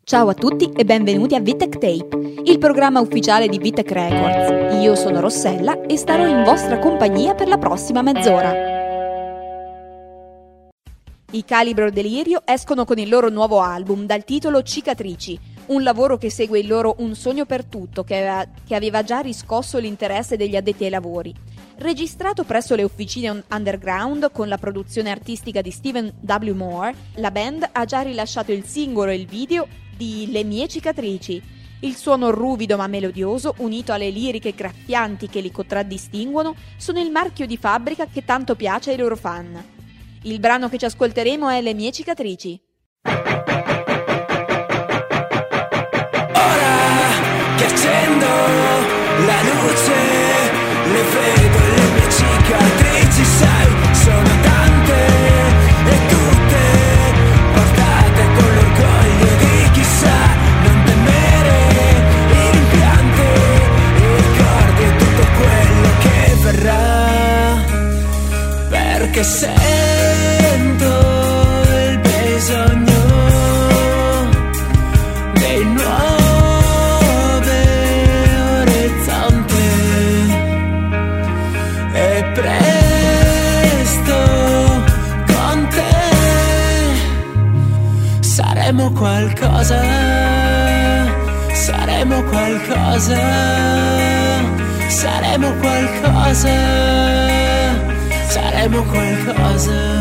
Ciao a tutti e benvenuti a Vitec Tape, il programma ufficiale di Vitec Records. Io sono Rossella e starò in vostra compagnia per la prossima mezz'ora. I Calibro Delirio escono con il loro nuovo album dal titolo Cicatrici, un lavoro che segue il loro Un sogno per tutto che aveva già riscosso l'interesse degli addetti ai lavori. Registrato presso le officine underground con la produzione artistica di Stephen W. Moore, la band ha già rilasciato il singolo e il video di Le mie cicatrici. Il suono ruvido ma melodioso, unito alle liriche graffianti che li contraddistinguono, sono il marchio di fabbrica che tanto piace ai loro fan. Il brano che ci ascolteremo è Le mie cicatrici. Ora che accendo la luce, le vedo le mie cicatrici, sai, sono tante e tutte portate con l'orgoglio di chissà. Non temere i rimpianti, i ricordi e tutto quello che verrà, perché sento il bisogno dei nuovi orizzonti e presto con te saremo qualcosa, saremo qualcosa, saremo qualcosa, saremo qualcosa.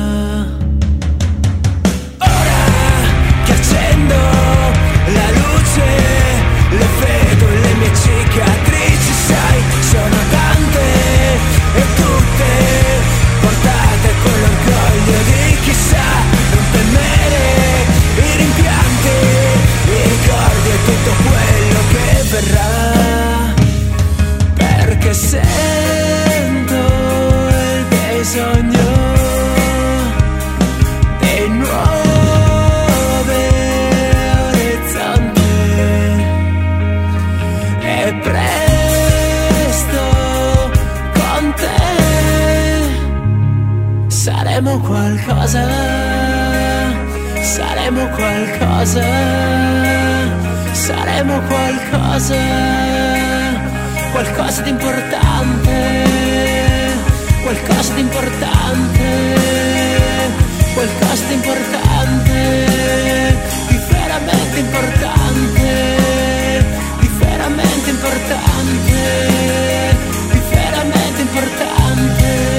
Accendo la luce, le vedo le mie cicatrici, sai, sono tante e tutte portate con l'orgoglio di chissà. Non temere i rimpianti, i ricordi e tutto quello che verrà, perché sento il bisogno dei nuovi e presto con te saremo qualcosa, saremo qualcosa, saremo qualcosa, qualcosa di importante, qualcosa di importante, qualcosa di importante, di veramente importante, di veramente importante, di veramente importante.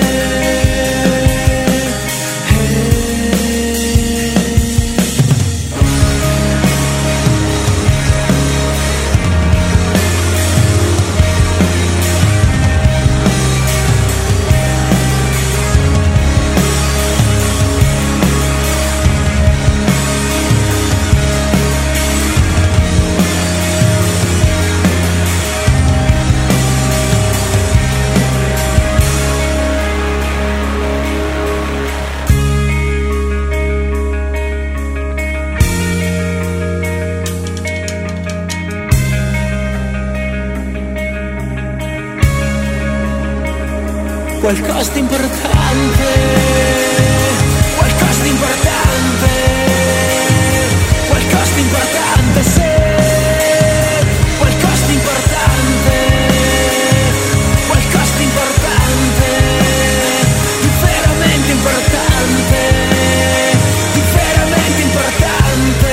Qualcosa di importante, qualcosa di importante, qualcosa di importante, sì, qualcosa di importante, qualcosa di importante, di veramente importante, di veramente importante.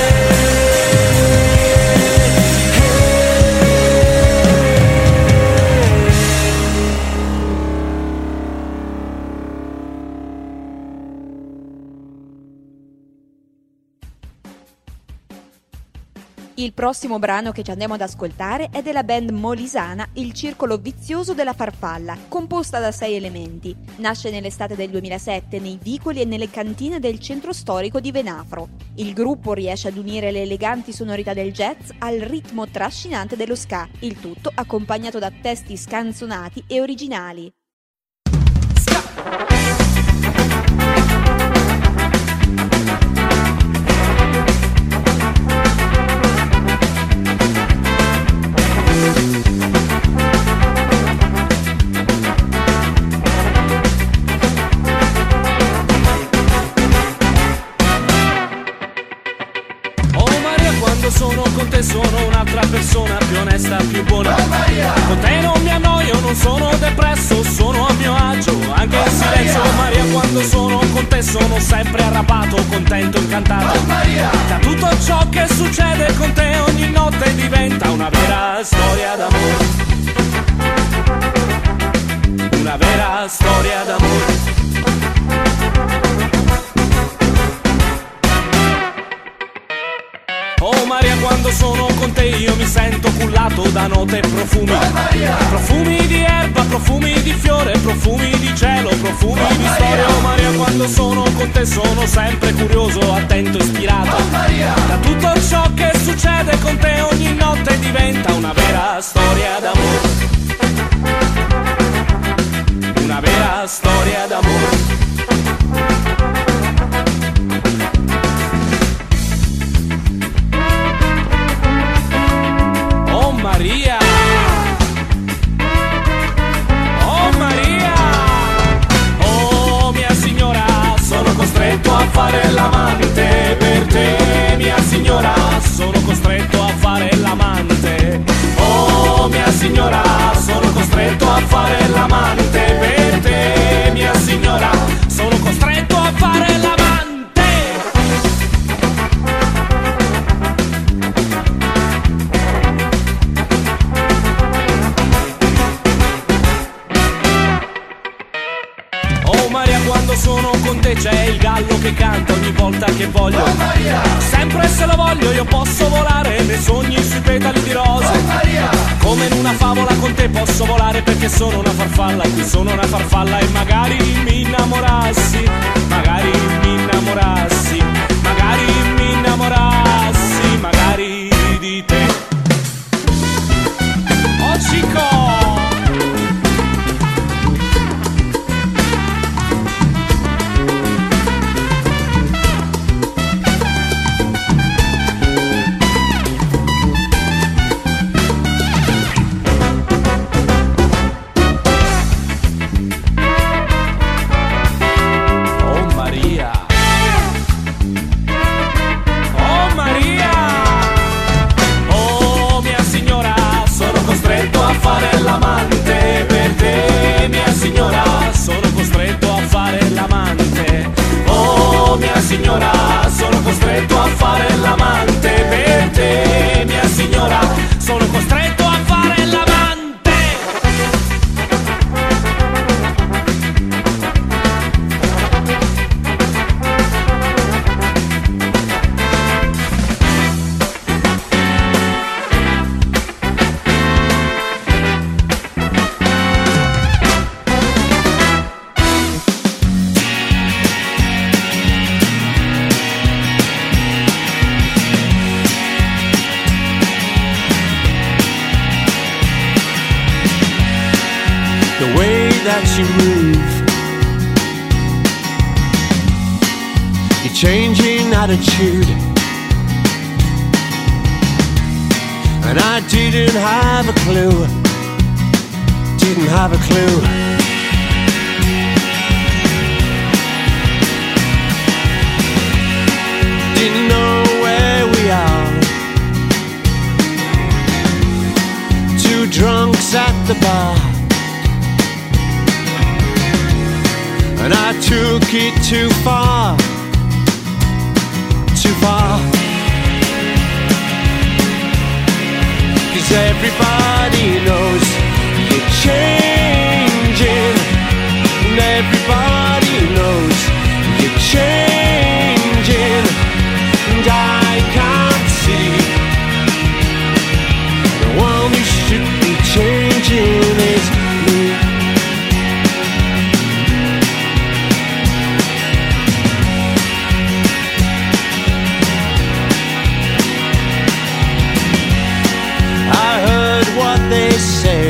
Il prossimo brano che ci andiamo ad ascoltare è della band molisana Il Circolo Vizioso della Farfalla, composta da 6 elementi. Nasce nell'estate del 2007 nei vicoli e nelle cantine del centro storico di Venafro. Il gruppo riesce ad unire le eleganti sonorità del jazz al ritmo trascinante dello ska, il tutto accompagnato da testi scanzonati e originali. quando sono con te sono un'altra persona, più onesta, più buona. Con te non mi annoio, non sono depresso, sono a mio agio, anche in silenzio. Maria, quando sono con te sono sempre arrabbiato, contento, incantato. Da tutto ciò che succede con te ogni notte diventa una vera storia d'amore. Una vera storia d'amore. Oh Maria, quando sono con te io mi sento cullato da note e profumi. Profumi di erba, profumi di fiore, profumi di cielo, profumi di storia. Oh Maria, quando sono con te sono sempre curioso, attento, ispirato. Da tutto ciò che succede con te ogni notte diventa una vera storia d'amore. Una vera storia d'amore. Maria, oh Maria, oh mia signora, sono costretto a fare l'amante per te, mia signora, sono costretto a fare l'amante. Oh mia signora, sono costretto a fare l'amante per te, mia signora, sono costretto a fare l'amante. Quando sono con te c'è il gallo che canta ogni volta che voglio. Oh Maria! Sempre se lo voglio io posso volare nei sogni sui petali di rose. Oh Maria! Come in una favola con te posso volare perché sono una farfalla, qui sono una farfalla e magari mi innamorassi, magari mi innamorassi, magari mi innamorassi, magari di te. Oh Cico! L'amante per te, mia signora, sono costretto a fare l'amante. Oh mia signora, sono costretto a fare l'amante per te, mia signora, sono costretto a fare l'amante. That you move, you're changing attitude, and I didn't have a clue, didn't have a clue. Didn't know where we are, two drunks at the bar, and I took it too far, too far. 'Cause everybody knows you're changing, and everybody knows you're changing, and I can't see the one who should be changing is me. They say,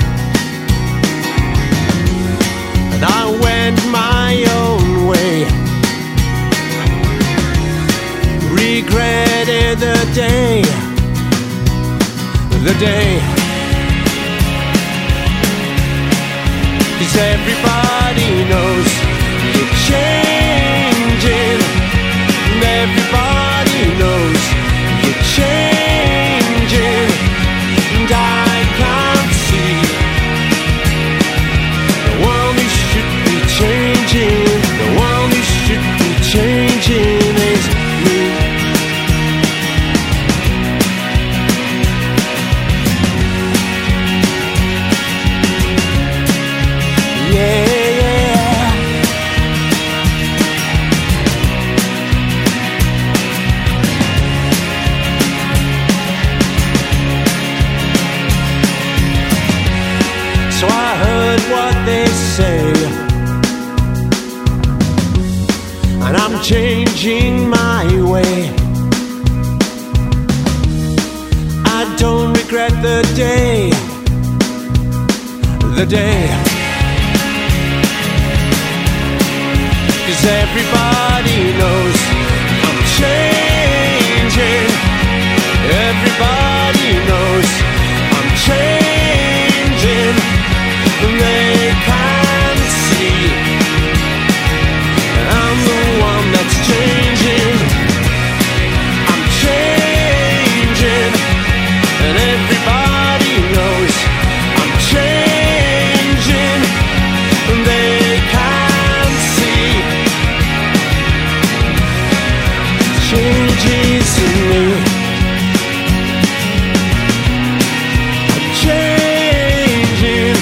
and I went my own way, regretted the day, the day. 'Cause everybody knows you're changing, and everybody knows you're changing. say. And I'm changing my way. I don't regret the day. The day. 'Cause everybody knows I'm changing. Everybody knows I'm changing. They can't see I'm the one that's changing. I'm changing. And everybody knows I'm changing. They can't see changes in me. I'm changing.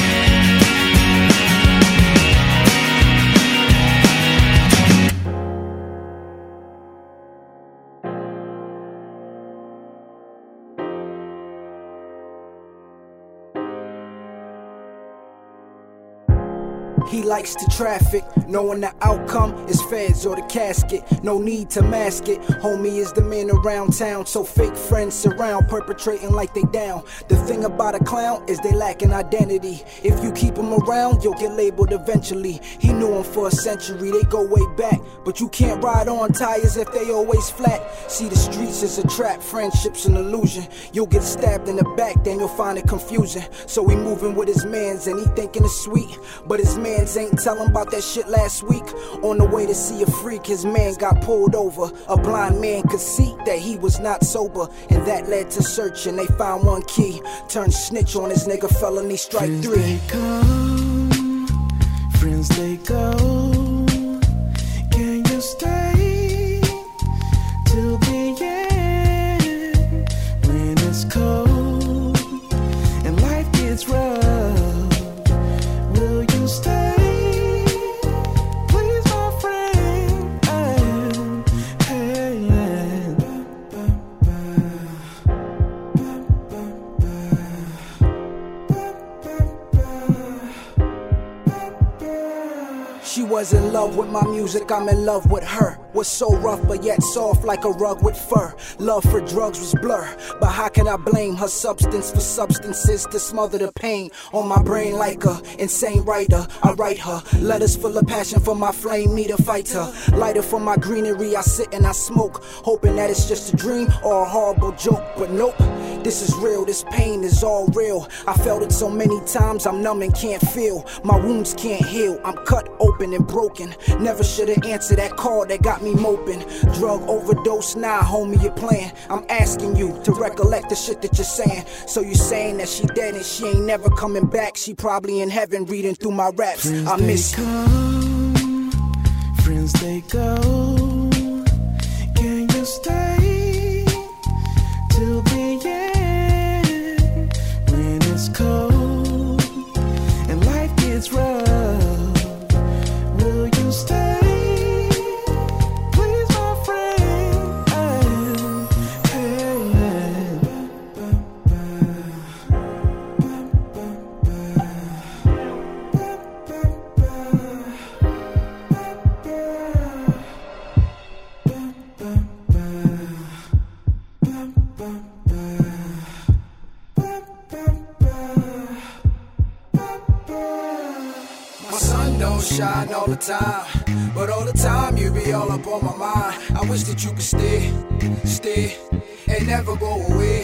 He likes the traffic, knowing the outcome is feds or the casket. No need to mask it. Homie is the man around town, so fake friends surround, perpetrating like they down. The thing about a clown is they lack an identity. If you keep him around, you'll get labeled eventually. He knew him for a century, they go way back. But you can't ride on tires if they always flat. See, the streets is a trap, friendship's an illusion. You'll get stabbed in the back, then you'll find it confusing. So he moving with his mans and he thinking it's sweet, but his mans ain't tellin' about that shit last week. On the way to see a freak, his man got pulled over. A blind man could see that he was not sober, and that led to search, and they found one key. Turned snitch on his nigga, felony strike Friends 3. They come, friends they go. Can you stay till the end? When it's cold and life gets rough, will you stay? She was in love with my music, I'm in love with her. Was so rough but yet soft like a rug with fur. Love for drugs was blur, but how can I blame her substance for substances to smother the pain on my brain like a insane writer? I write her letters full of passion for my flame meter fighter. Lighter for my greenery, I sit and I smoke, hoping that it's just a dream or a horrible joke. But nope, this is real, this pain is all real. I felt it so many times, I'm numb and can't feel. My wounds can't heal, I'm cut open and broken. Never should've answered that call that got me moping. Drug overdose, nah homie, you're playing. I'm asking you to recollect the shit that you're saying. So you're saying that she dead and she ain't never coming back. She probably in heaven reading through my raps. Friends I miss they come, friends they go. Can you stay till the end? When it's cold and life gets rough, will you stay? Please, my friend. my sun don't shine all the time, but all the time you be all up on my mind. I wish that you could stay, and never go away.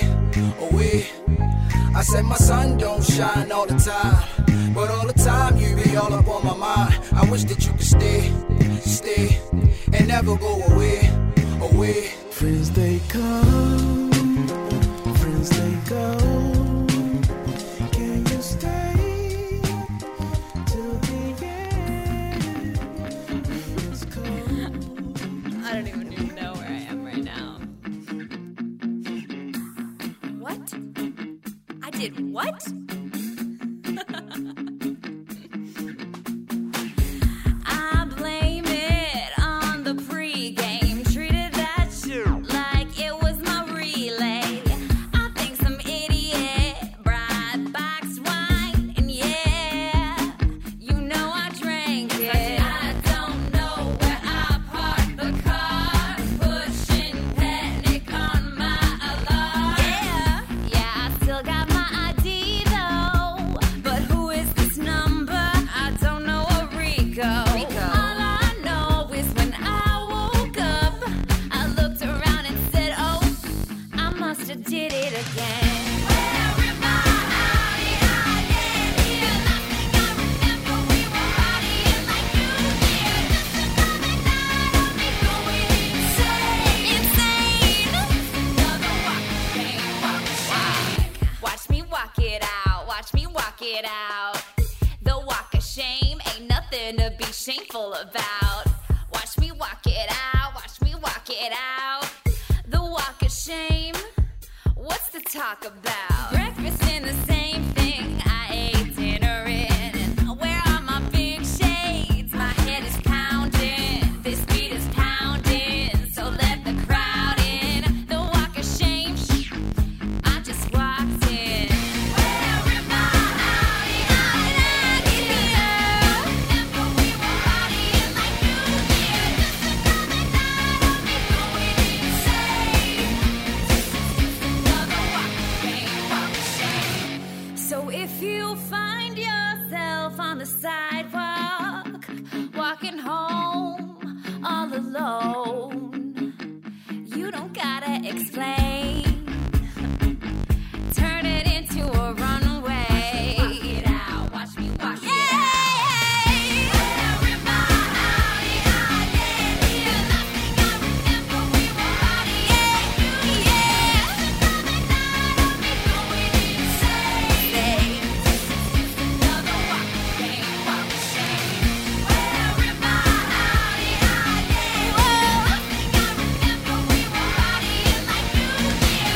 I said my sun don't shine all the time, but all the time you be all up on my mind. I wish that you could stay, and never go away. Friends they come, friends they go. Can you stay till the end? It's cold. I don't even know where I am right now. What? I did what? I blame it on the pregame. Treated that shit like it was my relay. I think some idiot brought box wine, and yeah, you know I must have did it again. Where am I? Here, nothing I remember. We were partying like New Year. Just another night of me going insane. Another walk of shame, walk of shame. Watch me walk it out. Watch me walk it out. The walk of shame ain't nothing to be shameful about. Watch me walk it out. Watch me walk it out. The walk of shame. What's the talk about? Breakfast in the same thing I ate dinner in. And where are my big shades? My head is pounding. This beat is pounding. So let the crowd in. The walk of shame. I just walked in. Where am I? Here. Remember we were partying like New Year. Just another night of me going insane. Another walk of shame, walk of shame. So if you find yourself on the sidewalk, walking home all alone, you don't gotta explain. Turn it into a runway. Watch me walk it out. Watch me walk it out. Where am I? Here, nothing I remember. We were partying. Yeah. Another night of me going insane. Another walk of shame, walk of shame. Where am I? Here, nothing I remember. We were partying like New Year.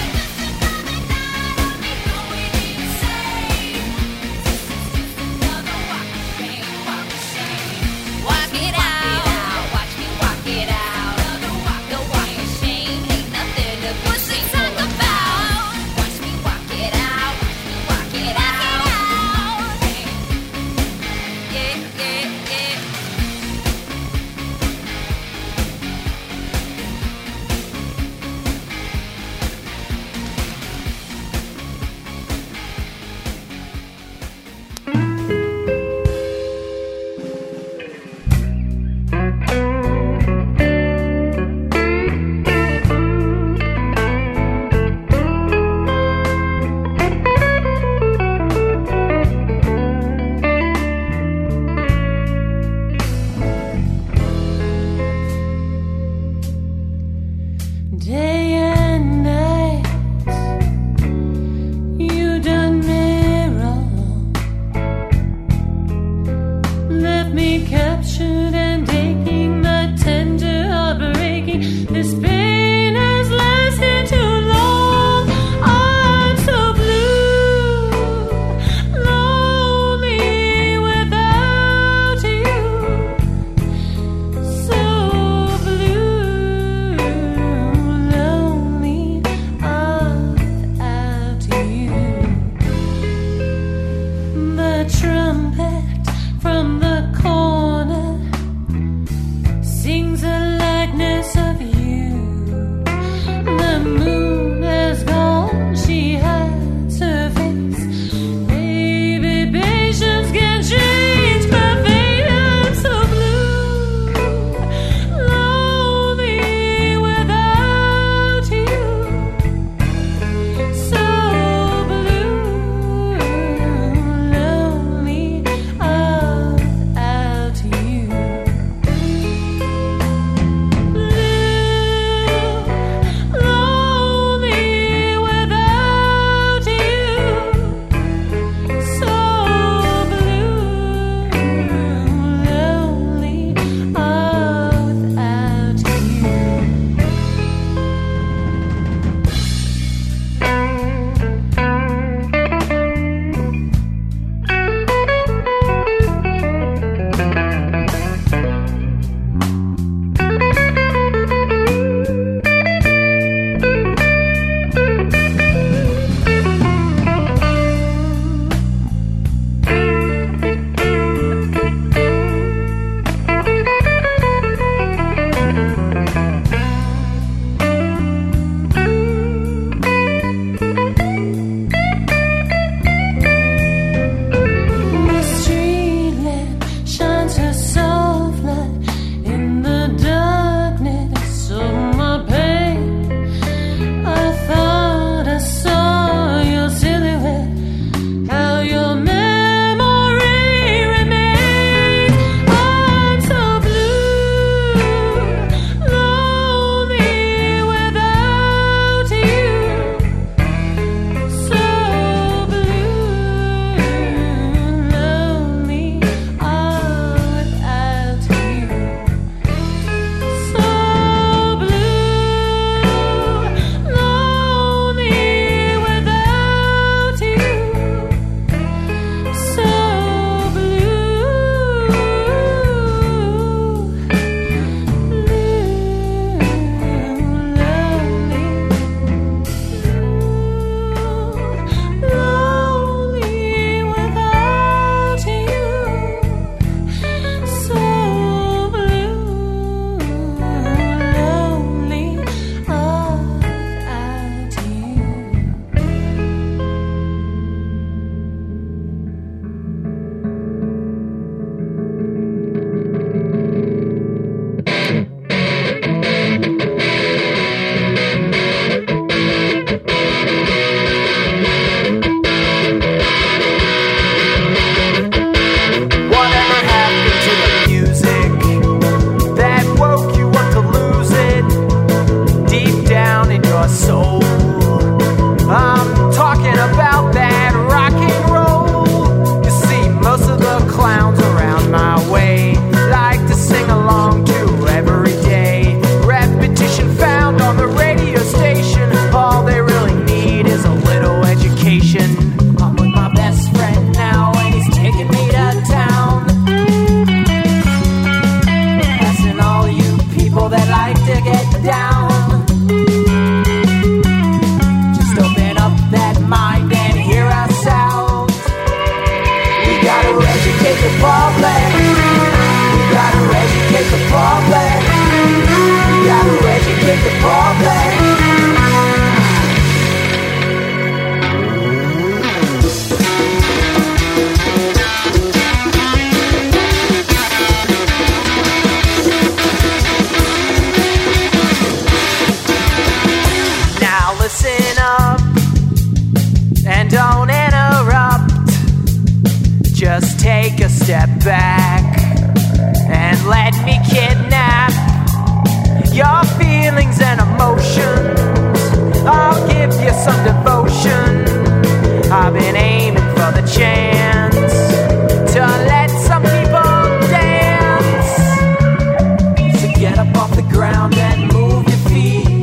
step back and let me kidnap your feelings and emotions. I'll give you some devotion. I've been aiming for the chance to let some people dance. So get up off the ground and move your feet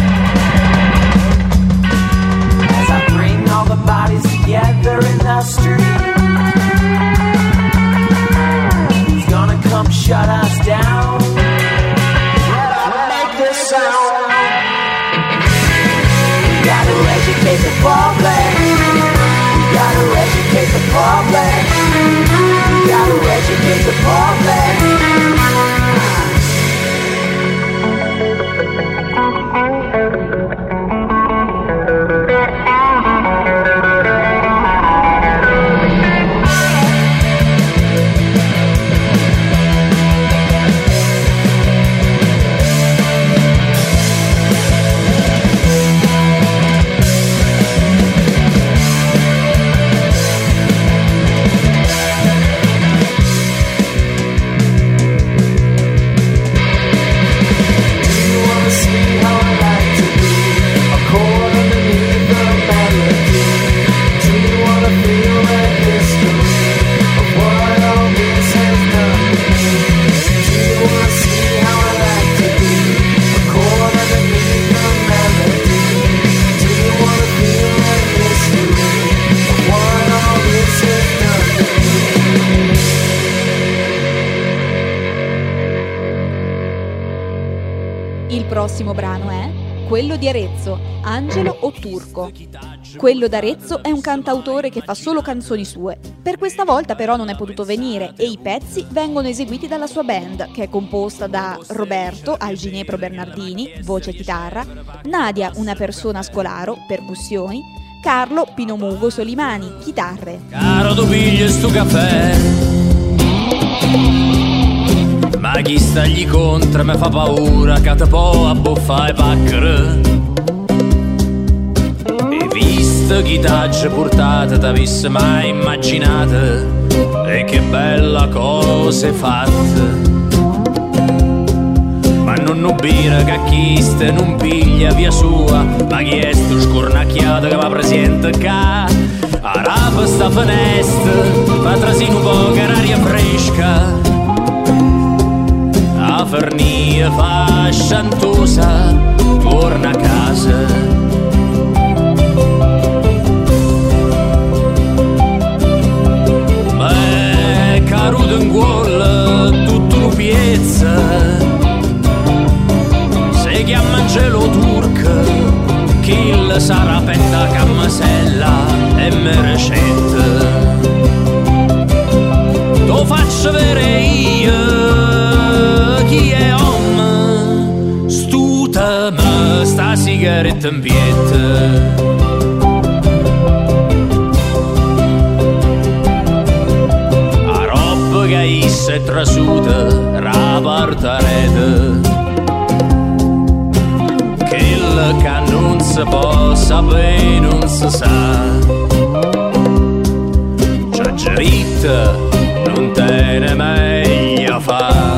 as I bring all the bodies together in the street. He's gonna come shut us down. Make this sound. We gotta educate the public. We gotta educate the public. We gotta educate the public. Il prossimo brano è Quello di Arezzo, Angelo o Turco. Quello d'Arezzo è un cantautore che fa solo canzoni sue. Per questa volta però non è potuto venire e i pezzi vengono eseguiti dalla sua band, che è composta da Roberto al Ginepro Bernardini, voce e chitarra, Nadia, una persona scolaro, percussioni, Carlo Pinomugo Solimani, chitarre. Caro tu pigli sto caffè, ma chi stagli contro mi fa paura che te può abbuffare pacchere. E visto chi t'ha portato t'avesse mai immaginata, e che bella cosa hai fatta. Ma non ubire che chi ste non piglia via sua, ma chi è sto scornacchiato che va presente qua. Arapa sta finestra, fa trasino un po' che aria fresca. La fernia fasciantosa torna a casa. Beh, caruto in gol tutto un piezza, se chiama Angelo Turco, chi le sarà penta cammasella e merecetta. Lo faccio vedere io chi è om, stuta me sta sigaretta in pietta. A roba che issa è trasuta, raparta rete, quella che non si può sapere non si sa. C'è geritta, non te ne meglio fa.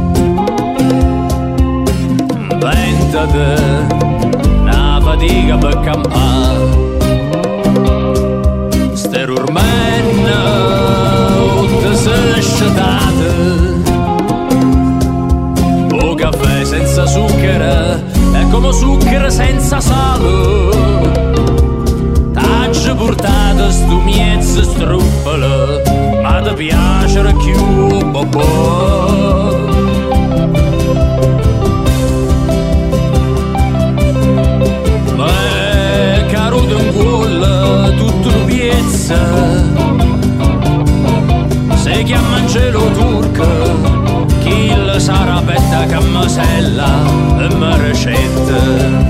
Una fatica per campare, ste urmenne tutte se scetate. O caffè senza zucchero è come zucchero senza sale. T'hai portato sto miezzo struppolo, ma ti piace più bobo. Tutto un piezza, se chiama Angelo Turco, chi le sarà petta cammasella e merecetta.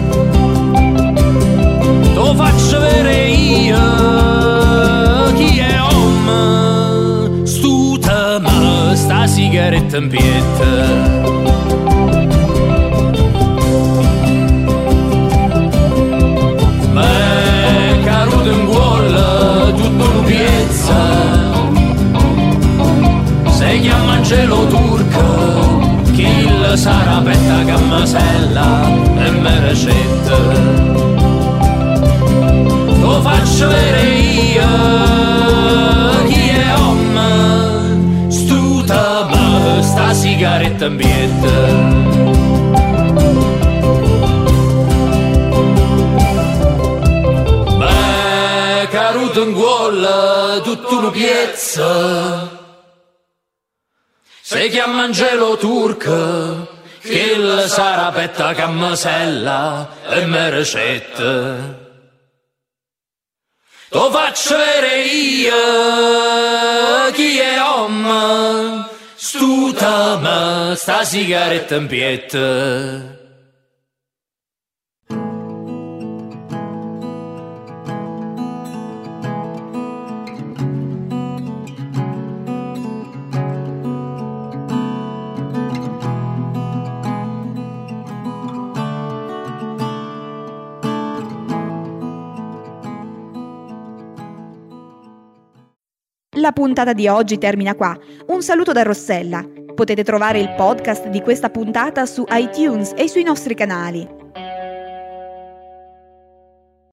Lo faccio vedere io chi è om, stuta ma sta sigaretta in pietta. sparuto in gol tutto un piezza. Se chiama Angelo Turco, che la sarà petta cammasella e merecette. Lo faccio vedere io chi è om, stutama sta sigaretta in pietta. La puntata di oggi termina qua. Un saluto da Rossella. Potete trovare il podcast di questa puntata su iTunes e sui nostri canali.